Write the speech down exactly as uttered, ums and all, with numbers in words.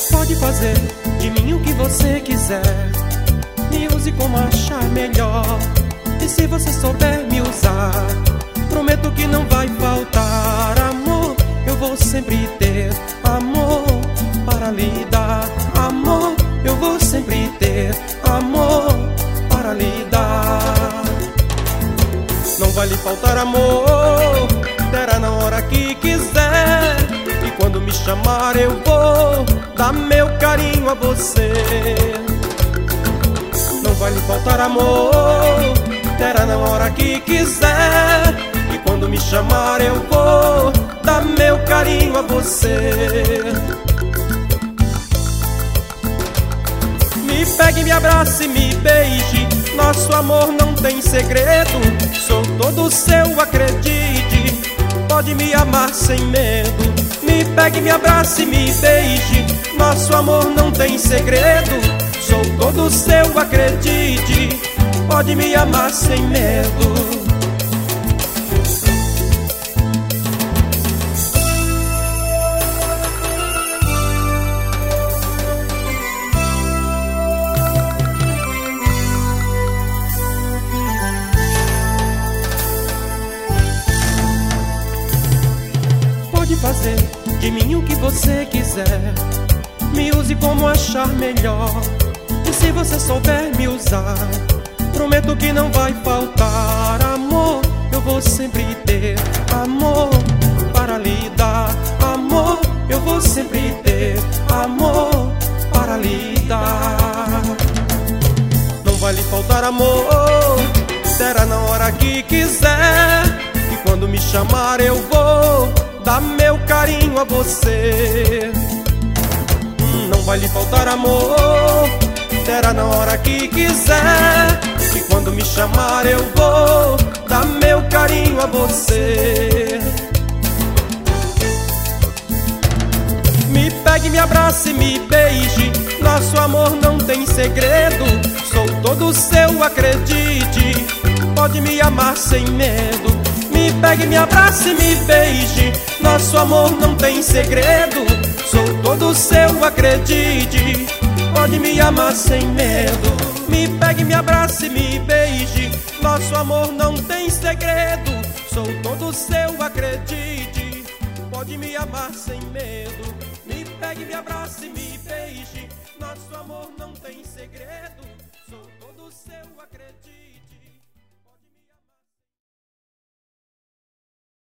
Pode fazer de mim o que você quiser, me use como achar melhor. E se você souber me usar, prometo que não vai faltar amor. Eu vou sempre ter amor para lhe dar. Amor, eu vou sempre ter amor para lhe dar. Não vai lhe faltar amor, terá na hora que quiser. E quando me chamar eu vou dar meu carinho a você. Não vai lhe faltar amor, terá na hora que quiser. E quando me chamar eu vou dar meu carinho a você. Me pegue, me abrace, me beije, nosso amor não tem segredo. Sou todo seu, acredite, pode me amar sem medo. Me pegue, me abrace, me beije, nosso amor não tem segredo. Sou todo seu, acredite, pode me amar sem medo. Pode fazer de mim o que você quiser, me use como achar melhor. E se você souber me usar, prometo que não vai faltar amor. Eu vou sempre ter amor para lhe dar. Amor, eu vou sempre ter amor para lhe dar. Não vai lhe faltar amor, terá na hora que quiser. E quando me chamar eu vou dar meu carinho a você. Não vai lhe faltar amor, terá na hora que quiser. E quando me chamar eu vou dar meu carinho a você. Me pegue, me abrace, me beije, nosso amor não tem segredo. Sou todo seu, acredite, pode me amar sem medo. Me pegue, me abrace, me beije, nosso amor não tem segredo. Sou todo seu, acredite, pode me amar sem medo. Me pegue, me abrace, me beije, nosso amor não tem segredo. Sou todo seu, acredite, pode me amar sem medo. Me pegue, me abrace, me beije, nosso amor não tem segredo. Sou todo seu, acredite.